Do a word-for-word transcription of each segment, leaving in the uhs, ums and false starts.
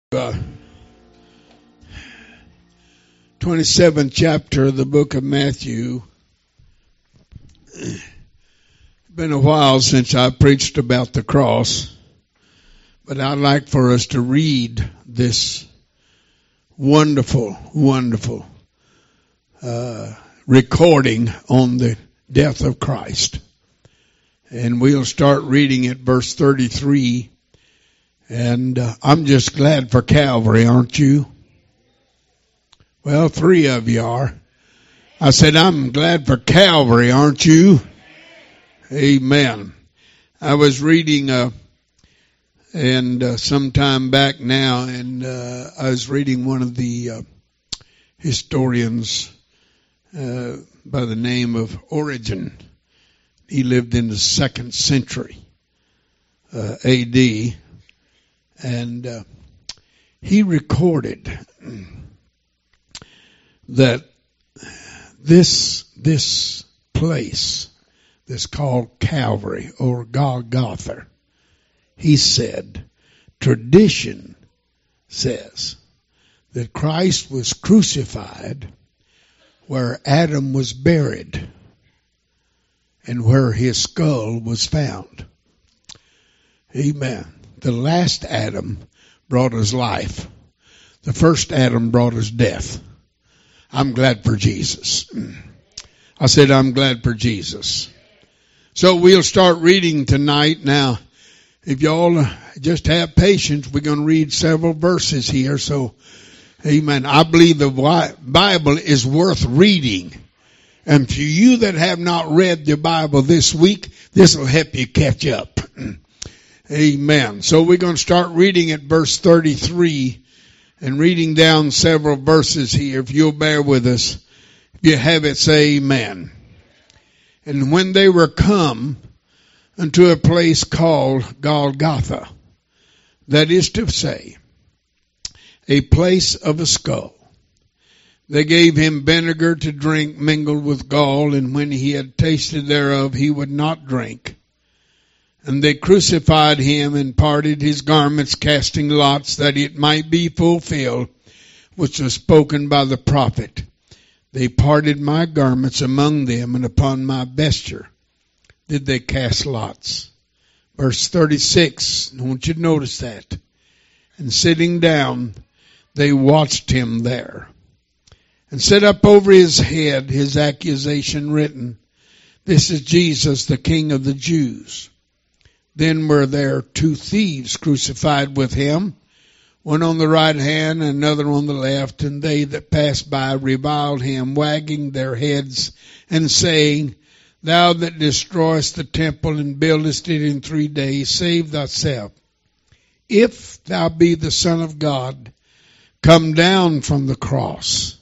Uh, twenty-seventh chapter of the book of Matthew. It's been a while since I preached about the cross, but I'd like for us to read this wonderful, wonderful uh, recording on the death of Christ. And we'll start reading at verse thirty-three. And uh, I'm just glad for Calvary, aren't you? Well, three of you are. I said, I'm glad for Calvary, aren't you? Amen. I was reading, uh, and uh, some time back now, and uh, I was reading one of the uh, historians uh, by the name of Origen. He lived in the second century uh, A D, and uh, he recorded that this this place, this called Calvary or Golgotha, he said, tradition says that Christ was crucified where Adam was buried and where his skull was found. Amen. The last Adam brought us life. The first Adam brought us death. I'm glad for Jesus. I said, I'm glad for Jesus. So we'll start reading tonight. Now, if y'all just have patience, we're going to read several verses here. So, amen. I believe the Bible is worth reading. And for you that have not read the Bible this week, this will help you catch up. Amen. So we're going to start reading at verse thirty-three and reading down several verses here. If you'll bear with us, if you have it, say amen. And when they were come unto a place called Golgotha, that is to say, a place of a skull, they gave him vinegar to drink mingled with gall, and when he had tasted thereof, he would not drink. And they crucified him and parted his garments, casting lots, that it might be fulfilled, which was spoken by the prophet. They parted my garments among them, and upon my vesture did they cast lots. Verse thirty-six, I want you to notice that. And sitting down, they watched him there, and set up over his head his accusation written, This is Jesus, the King of the Jews. Then were there two thieves crucified with him, one on the right hand and another on the left, and they that passed by reviled him, wagging their heads and saying, Thou that destroyest the temple and buildest it in three days, save thyself. If thou be the Son of God, come down from the cross.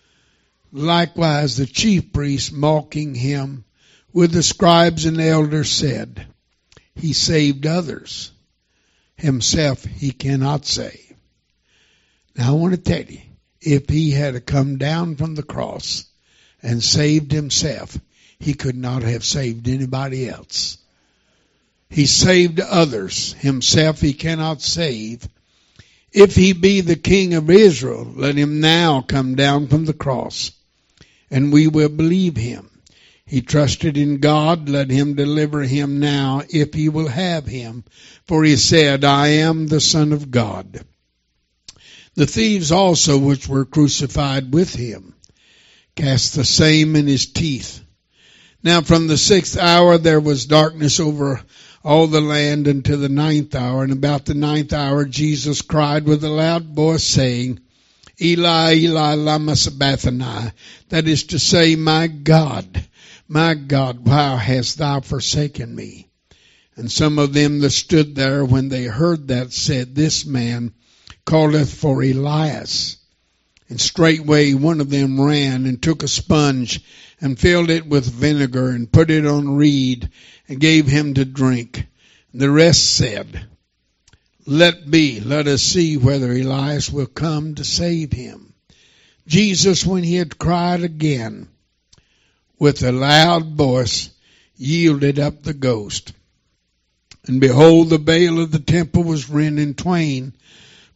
Likewise the chief priests, mocking him with the scribes and elders, said, He saved others. Himself he cannot save. Now I want to tell you, if he had come down from the cross and saved himself, he could not have saved anybody else. He saved others. Himself he cannot save. If he be the King of Israel, let him now come down from the cross, and we will believe him. He trusted in God, let him deliver him now, if he will have him. For he said, I am the Son of God. The thieves also which were crucified with him cast the same in his teeth. Now from the sixth hour there was darkness over all the land until the ninth hour. And about the ninth hour Jesus cried with a loud voice, saying, Eli, Eli, lama sabachthani. That is to say, My God, My God, why hast thou forsaken me? And some of them that stood there, when they heard that, said, This man calleth for Elias. And straightway one of them ran and took a sponge and filled it with vinegar and put it on a reed and gave him to drink. And the rest said, Let be, let us see whether Elias will come to save him. Jesus, when he had cried again with a loud voice, yielded up the ghost. And behold, the veil of the temple was rent in twain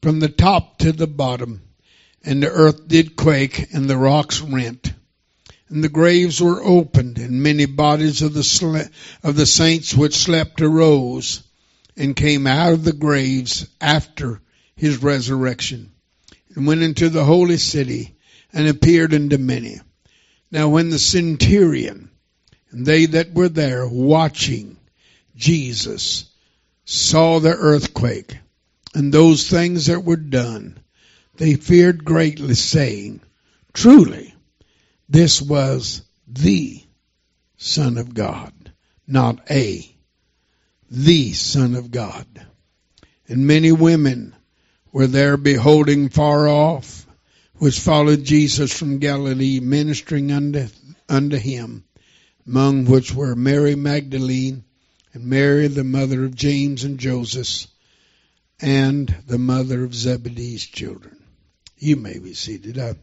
from the top to the bottom, and the earth did quake, and the rocks rent, and the graves were opened, and many bodies of the sle- of the saints which slept arose, and came out of the graves after his resurrection, and went into the holy city, and appeared unto many. Now when the centurion and they that were there watching Jesus saw the earthquake and those things that were done, they feared greatly, saying, Truly, this was the Son of God, not a, the Son of God. And many women were there beholding far off, which followed Jesus from Galilee, ministering unto, unto him, among which were Mary Magdalene, and Mary the mother of James and Joseph, and the mother of Zebedee's children. You may be seated. I,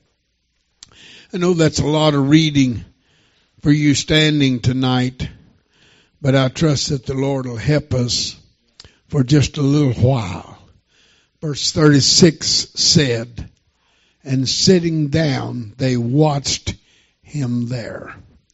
I know that's a lot of reading for you standing tonight, but I trust that the Lord will help us for just a little while. Verse thirty-six said, and sitting down, they watched him there.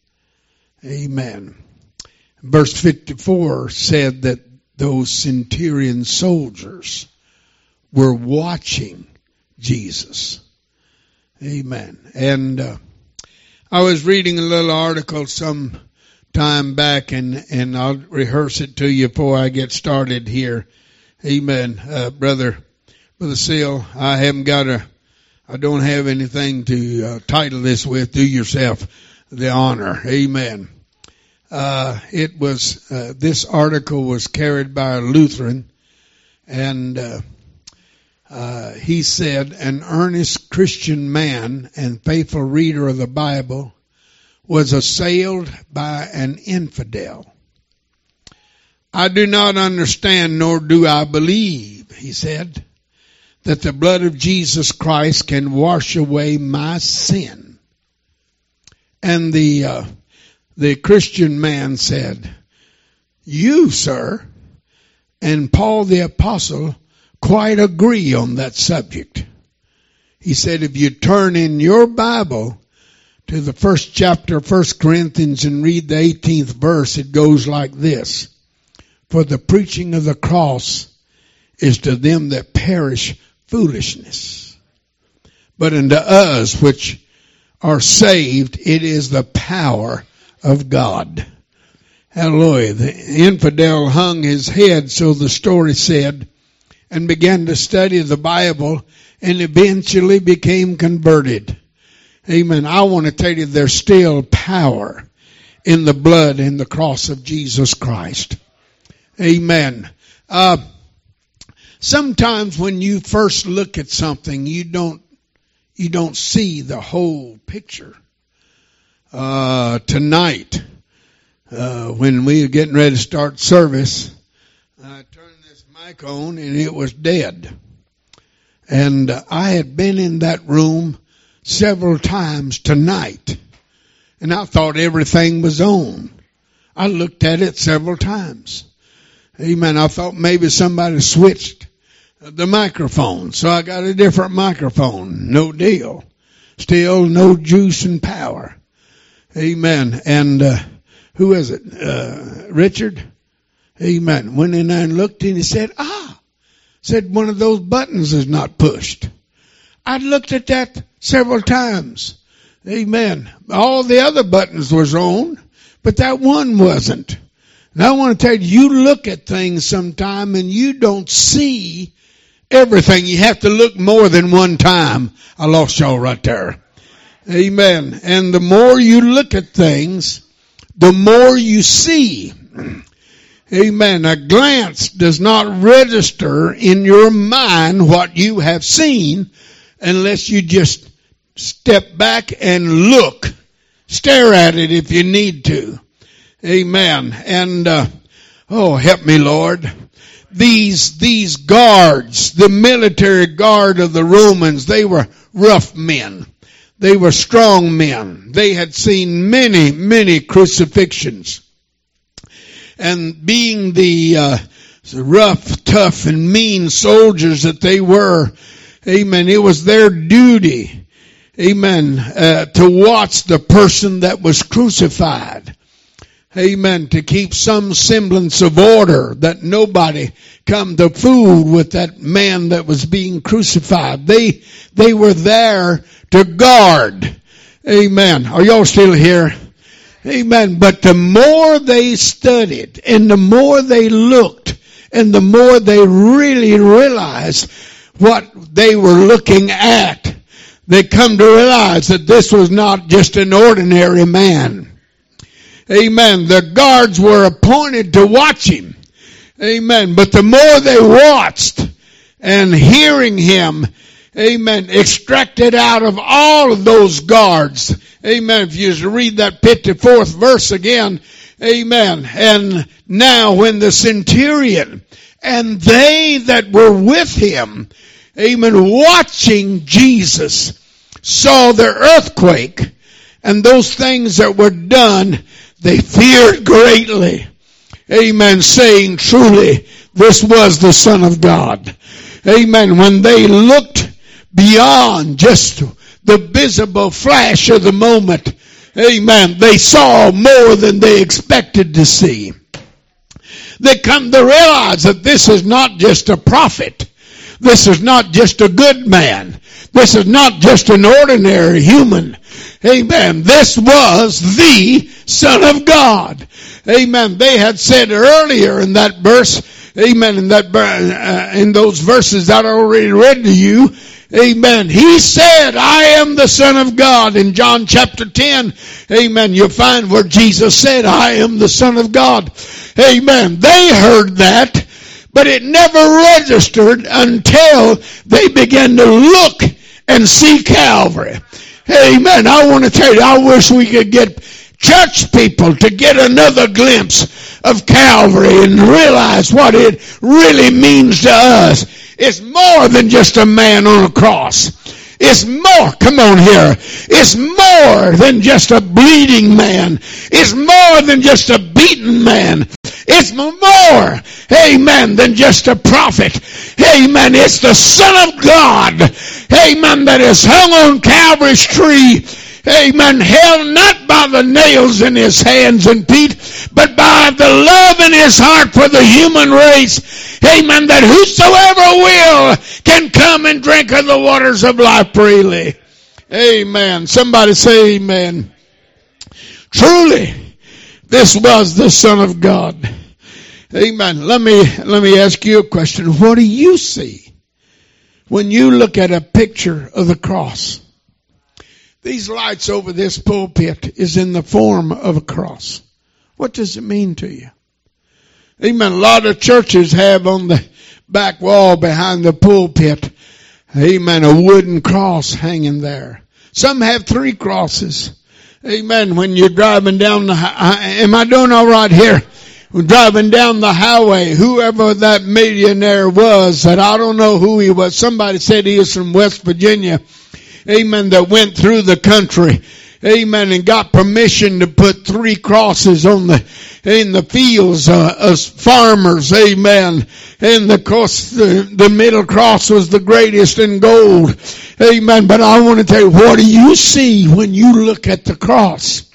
Amen. Verse fifty-four said that those centurion soldiers were watching Jesus. Amen. And uh, I was reading a little article some time back, and, and I'll rehearse it to you before I get started here. Amen. Uh, brother, Brother Seal, I haven't got a I don't have anything to uh, title this with. Do yourself the honor. Amen. Uh, it was, uh, this article was carried by a Lutheran, and uh, uh, he said, an earnest Christian man and faithful reader of the Bible was assailed by an infidel. I do not understand, nor do I believe, he said, that the blood of Jesus Christ can wash away my sin. And the uh, the Christian man said, you, sir, and Paul the Apostle quite agree on that subject. He said, if you turn in your Bible to the first chapter of First Corinthians and read the eighteenth verse, it goes like this. For the preaching of the cross is to them that perish foolishness, but unto us which are saved, it is the power of God. Hallelujah. The infidel hung his head, so the story said, and began to study the Bible, and eventually became converted. Amen. I want to tell you, there's still power in the blood and the cross of Jesus Christ. Amen. Uh, Sometimes when you first look at something, you don't you don't see the whole picture. Uh, tonight, uh, when we were getting ready to start service, I turned this mic on and it was dead. And uh, I had been in that room several times tonight, and I thought everything was on. I looked at it several times. Amen. I thought maybe somebody switched the microphone, so I got a different microphone. No deal. Still no juice and power. Amen. And uh, who is it? Uh, Richard? Amen. Went in there and looked, and he said, ah, said one of those buttons is not pushed. I looked at that several times. Amen. All the other buttons was on, but that one wasn't. And I want to tell you, you look at things sometime and you don't see everything. You have to look more than one time. I lost y'all right there. Amen. And the more you look at things, the more you see. Amen. A glance does not register in your mind what you have seen unless you just step back and look. Stare at it if you need to. Amen. And, uh, oh, help me, Lord. These, these guards, the military guard of the Romans, they were rough men. They were strong men. They had seen many, many crucifixions. And being the, uh, the rough, tough, and mean soldiers that they were. Amen. It was their duty, amen, uh, to watch the person that was crucified. Amen. To keep some semblance of order, that nobody come to fool with that man that was being crucified. They, they were there to guard. Amen. Are y'all still here? Amen. But the more they studied and the more they looked and the more they really realized what they were looking at, they come to realize that this was not just an ordinary man. Amen. The guards were appointed to watch him. Amen. But the more they watched and hearing him, amen, extracted out of all of those guards. Amen. If you read that fifty-fourth verse again, amen. And now when the centurion and they that were with him, amen, watching Jesus, saw the earthquake and those things that were done, they feared greatly. Amen. Saying, truly, this was the Son of God. Amen. When they looked beyond just the visible flash of the moment, amen, they saw more than they expected to see. They come to realize that this is not just a prophet. This is not just a good man. This is not just an ordinary human. Amen. This was the Son of God. Amen. They had said earlier in that verse, amen, in that uh, in those verses that I already read to you, amen. He said, I am the Son of God. In John chapter ten, amen, you'll find where Jesus said, I am the Son of God. Amen. They heard that, but it never registered until they began to look and see Calvary. Amen. I want to tell you, I wish we could get church people to get another glimpse of Calvary and realize what it really means to us. It's more than just a man on a cross. It's more, come on here, it's more than just a bleeding man. It's more than just a beaten man. It's more, amen, than just a prophet. Amen, it's the Son of God, amen, that is hung on Calvary's tree. Amen, held not by the nails in his hands and feet, but by the love in his heart for the human race. Amen, that whosoever will can come and drink of the waters of life freely. Amen. Somebody say amen. Truly, this was the Son of God. Amen. Let me, let me ask you a question. What do you see when you look at a picture of the cross? These lights over this pulpit is in the form of a cross. What does it mean to you? Amen. A lot of churches have on the back wall behind the pulpit, amen, a wooden cross hanging there. Some have three crosses. Amen. When you're driving down the, am I doing all right here? When driving down the highway, whoever that millionaire was, that I don't know who he was. Somebody said he was from West Virginia. Amen, that went through the country, amen, and got permission to put three crosses on the, in the fields, uh, as farmers, amen. And of course, the, the middle cross was the greatest in gold, amen. But I want to tell you, what do you see when you look at the cross?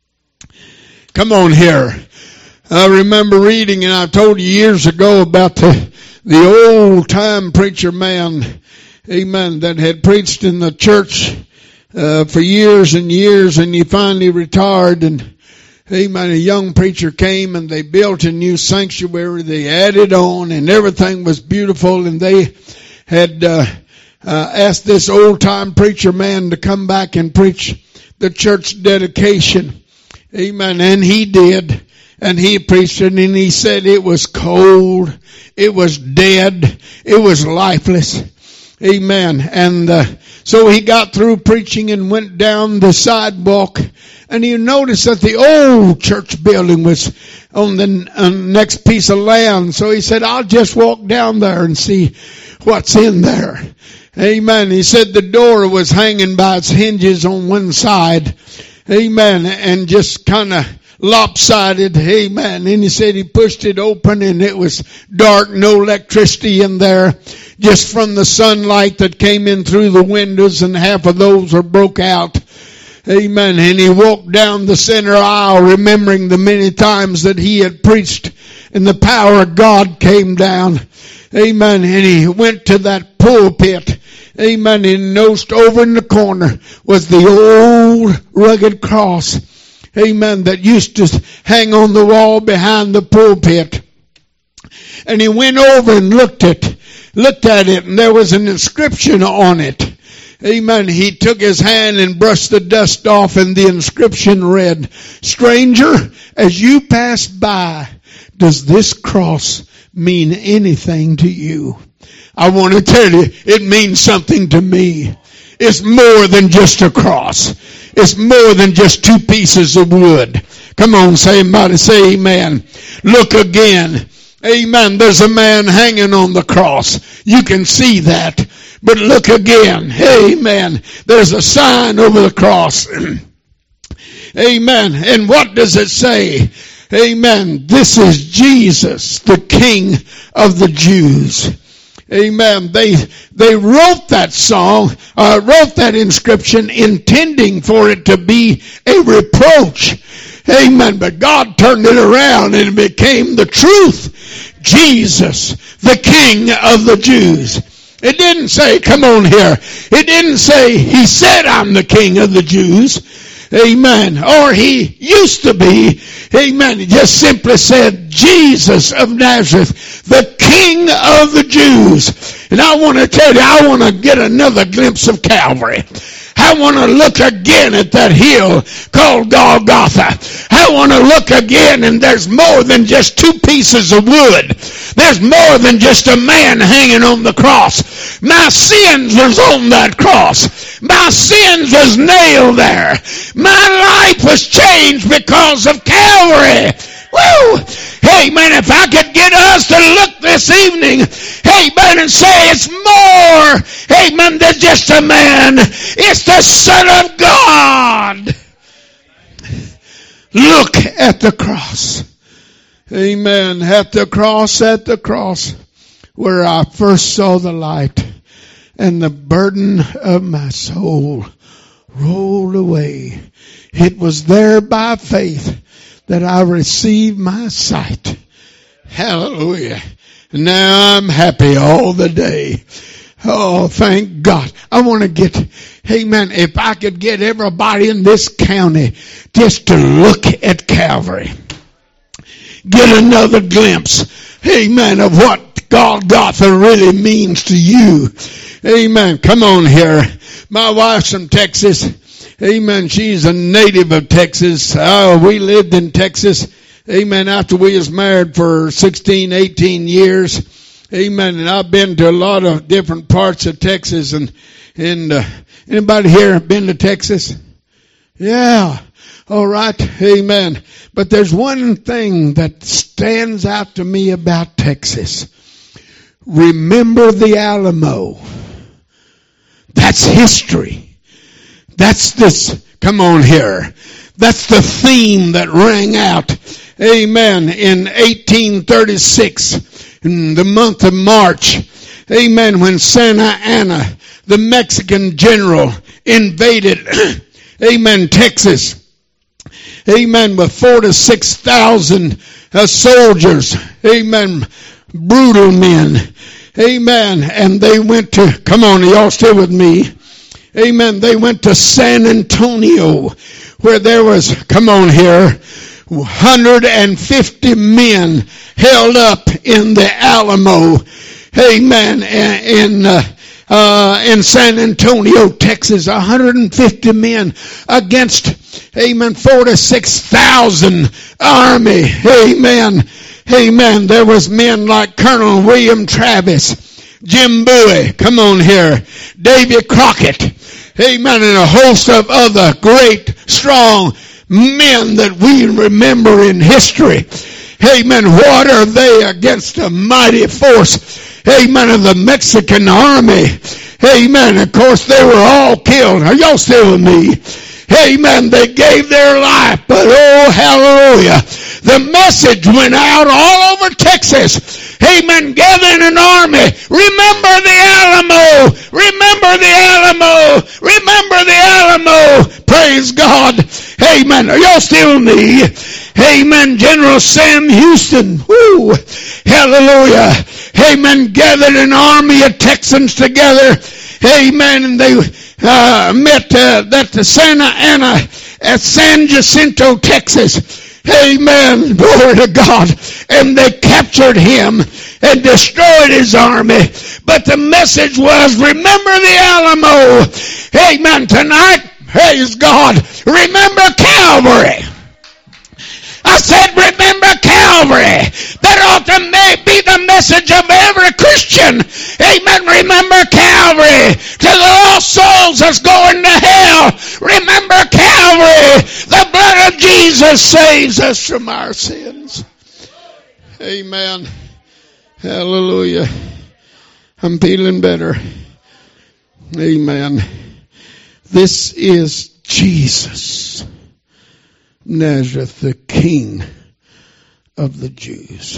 Come on here. I remember reading, and I told you years ago about the, the old time preacher man, amen, that had preached in the church uh, for years and years, and he finally retired, and amen, a young preacher came and they built a new sanctuary, they added on, and everything was beautiful, and they had uh, uh asked this old time preacher man to come back and preach the church dedication. Amen, and he did. And he preached it, and he said it was cold, it was dead, it was lifeless. Amen. And uh, so he got through preaching and went down the sidewalk, and he noticed that the old church building was on the uh, next piece of land. So he said, I'll just walk down there and see what's in there. Amen. He said the door was hanging by its hinges on one side. Amen. And just kind of lopsided. Amen. And he said he pushed it open and it was dark, no electricity in there, just from the sunlight that came in through the windows, and half of those were broke out. Amen. And he walked down the center aisle, remembering the many times that he had preached and the power of God came down. Amen. And he went to that pulpit. Amen. And noticed over in the corner was the old rugged cross. Amen. That used to hang on the wall behind the pulpit. And he went over and looked at, looked at it, and there was an inscription on it. Amen. He took his hand and brushed the dust off, and the inscription read, "Stranger, as you pass by, does this cross mean anything to you?" I want to tell you, it means something to me. It's more than just a cross. It's more than just two pieces of wood. Come on, somebody say amen. Look again. Amen. There's a man hanging on the cross. You can see that. But look again. Amen. There's a sign over the cross. Amen. And what does it say? Amen. This is Jesus, the King of the Jews. Amen. They, they wrote that song, uh, wrote that inscription intending for it to be a reproach. Amen. But God turned it around and it became the truth. Jesus, the King of the Jews. It didn't say, come on here. It didn't say, he said, I'm the King of the Jews. Amen. Or he used to be. Amen. It just simply said, Jesus of Nazareth, the King of the Jews. And I want to tell you, I want to get another glimpse of Calvary. I want to look again at that hill called Golgotha. I want to look again, and there's more than just two pieces of wood. There's more than just a man hanging on the cross. My sins was on that cross. My sins was nailed there. My life was changed because of Calvary. Woo! Amen. If I could get us to look this evening, amen, and say it's more, amen, than just a man. It's the Son of God. Look at the cross. Amen. At the cross, at the cross, where I first saw the light, and the burden of my soul rolled away. It was there by faith that I received my sight. Hallelujah. Now I'm happy all the day. Oh, thank God. I want to get, amen, if I could get everybody in this county just to look at Calvary. Get another glimpse, amen, of what Golgotha really means to you. Amen. Come on here. My wife's from Texas. Amen. She's a native of Texas. Oh, we lived in Texas. Amen. After we was married for sixteen, eighteen years. Amen. And I've been to a lot of different parts of Texas. And, and, uh, anybody here been to Texas? Yeah. All right. Amen. But there's one thing that stands out to me about Texas. Remember the Alamo. That's history. That's this, come on here. That's the theme that rang out, amen, in eighteen thirty-six, in the month of March, amen, when Santa Anna, the Mexican general, invaded, amen, Texas, amen, with four to six thousand uh, soldiers, amen, brutal men, amen, and they went to, come on, y'all still with me? Amen. They went to San Antonio, where there was, come on here, one hundred fifty men held up in the Alamo. Amen. In, uh, uh, in San Antonio, Texas, one hundred fifty men against, amen, forty-six thousand army. Amen. Amen. There was men like Colonel William Travis, Jim Bowie, come on here, Davy Crockett, amen, and a host of other great, strong men that we remember in history. Amen. What are they against a mighty force, amen, of the Mexican army? Amen. Of course, they were all killed. Are y'all still with me? Amen. They gave their life. But oh, hallelujah. The message went out all over Texas. Amen. Gathering an army. Remember the Alamo. Remember the Alamo. Remember the Alamo. Praise God. Amen. Are y'all still with me? Amen. General Sam Houston. Woo. Hallelujah. Amen. Gathered an army of Texans together. Amen. And they uh, met uh, at the Santa Ana at San Jacinto, Texas. Amen. Glory to God. And they captured him and destroyed his army. But the message was, remember the Alamo. Amen. Tonight, praise God, remember Calvary. I said, remember Calvary. That ought to be the message of every Christian. Amen. Remember Calvary. To the lost souls that's going to hell. Remember Calvary. The blood of Jesus saves us from our sins. Amen. Hallelujah. I'm feeling better. Amen. This is Jesus Nazareth, the King of the Jews.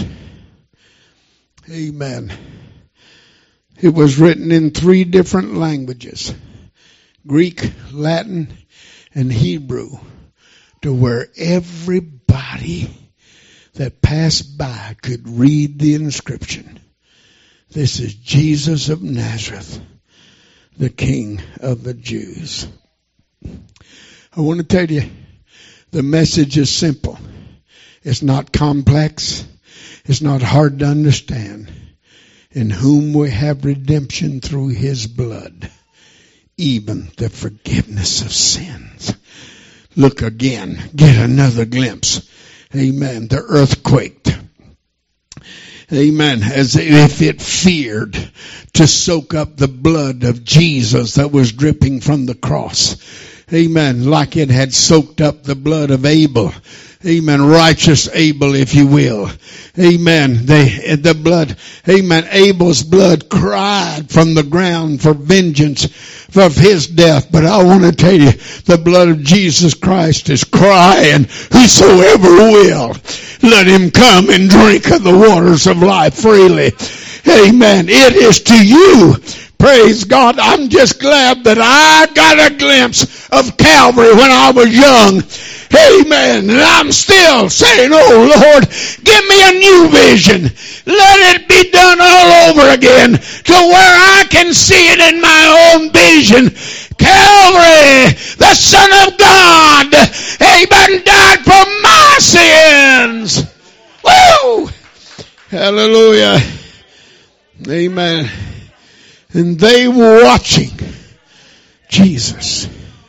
Amen. It was written in three different languages, Greek, Latin, and Hebrew, to where everybody that passed by could read the inscription. This is Jesus of Nazareth, the King of the Jews. I want to tell you, the message is simple. It's not complex. It's not hard to understand. In whom we have redemption through his blood, even the forgiveness of sins. Look again. Get another glimpse. Amen. The earth quaked. Amen. As if it feared to soak up the blood of Jesus that was dripping from the cross. Amen. Like it had soaked up the blood of Abel. Amen. Righteous Abel, if you will. Amen. They, the blood, amen. Abel's blood cried from the ground for vengeance of his death. But I want to tell you, the blood of Jesus Christ is crying, whosoever will, let him come and drink of the waters of life freely. Amen. It is to you. Praise God. I'm just glad that I got a glimpse of Calvary when I was young. Amen. And I'm still saying, oh Lord, give me a new vision. Let it be done all over again to where I can see it in my own vision. Calvary, the Son of God, amen, died for my sins. Woo! Hallelujah. Amen. And they were watching Jesus.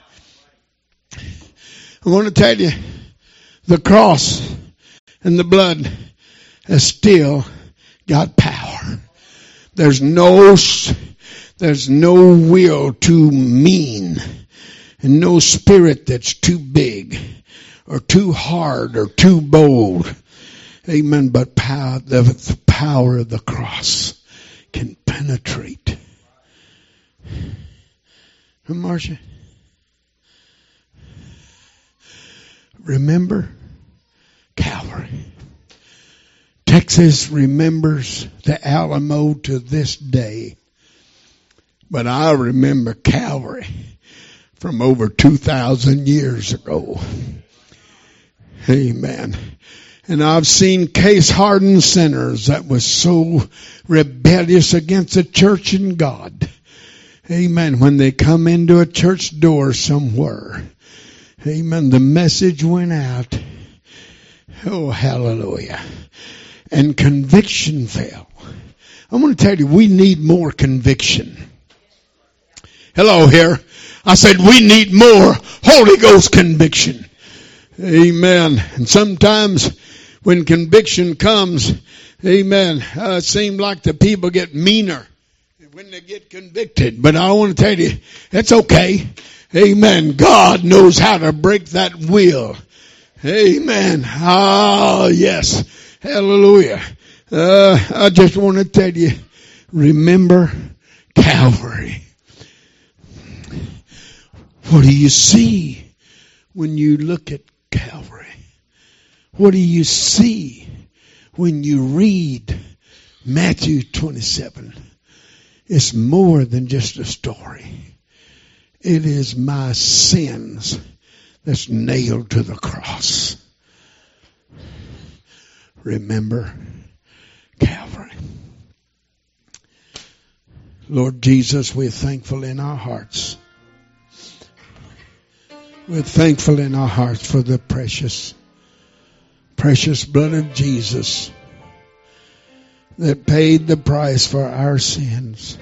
I want to tell you, the cross and the blood has still got power. There's no, there's no will too mean and no spirit that's too big or too hard or too bold. Amen. But power, the, the power of the cross can penetrate. Marcia, remember Calvary. Texas remembers the Alamo to this day. But I remember Calvary from over two thousand years ago. Amen. And I've seen case-hardened sinners that was so rebellious against the church and God. Amen. When they come into a church door somewhere. Amen. The message went out. Oh, hallelujah. And conviction fell. I'm going to tell you, we need more conviction. Hello here. I said we need more Holy Ghost conviction. Amen. And sometimes when conviction comes, amen, uh, it seems like the people get meaner when they get convicted. But I want to tell you, it's okay. Amen. God knows how to break that will. Amen. Oh, yes. Hallelujah. Uh, I just want to tell you, remember Calvary. What do you see when you look at Calvary? What do you see when you read Matthew twenty-seven? It's more than just a story. It is my sins that's nailed to the cross. Remember Calvary. Lord Jesus, we're thankful in our hearts. We're thankful in our hearts for the precious, precious blood of Jesus that paid the price for our sins.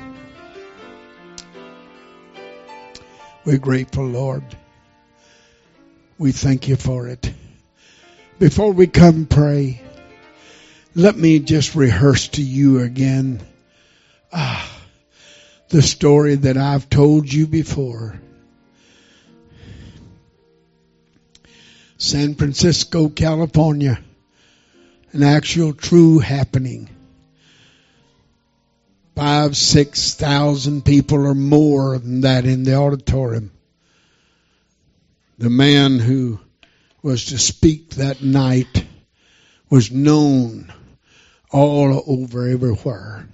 We're grateful, Lord. We thank you for it. Before we come pray, let me just rehearse to you again ah, the story that I've told you before. San Francisco, California, an actual true happening. Five, six thousand people or more than that in the auditorium. The man who was to speak that night was known all over everywhere.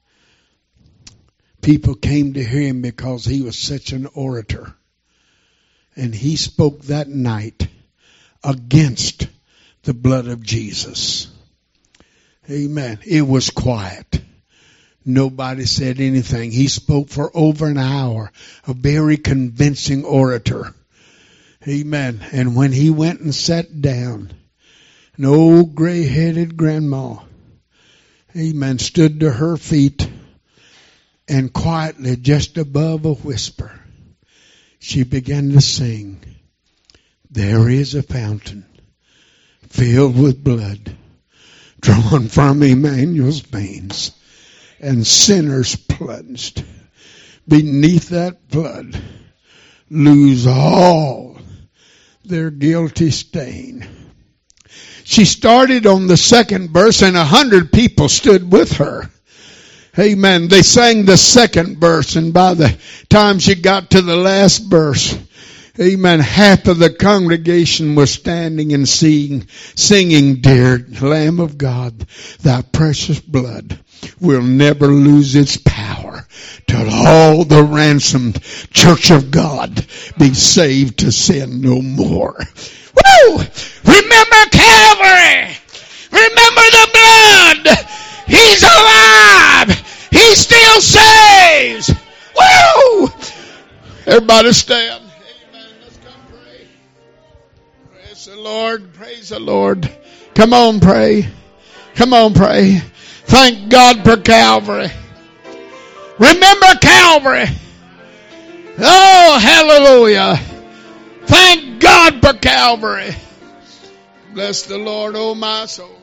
People came to hear him because he was such an orator. And he spoke that night against the blood of Jesus. Amen. It was quiet. Nobody said anything. He spoke for over an hour. A very convincing orator. Amen. And when he went and sat down, an old gray-headed grandma, amen, stood to her feet and quietly, just above a whisper, she began to sing, "There is a fountain filled with blood drawn from Emmanuel's veins, and sinners plunged beneath that blood lose all their guilty stain." She started on the second verse and a hundred people stood with her. Amen. They sang the second verse, and by the time she got to the last verse, amen, half of the congregation was standing and singing, singing, "Dear Lamb of God, thy precious blood will never lose its power till all the ransomed church of God be saved to sin no more." Woo! Remember Calvary! Remember the blood! He's alive! He still saves! Woo! Everybody stand. Amen. Let's come pray. Praise the Lord. Praise the Lord. Come on, pray. Come on, pray. Thank God for Calvary. Remember Calvary. Oh, hallelujah. Thank God for Calvary. Bless the Lord, oh my soul.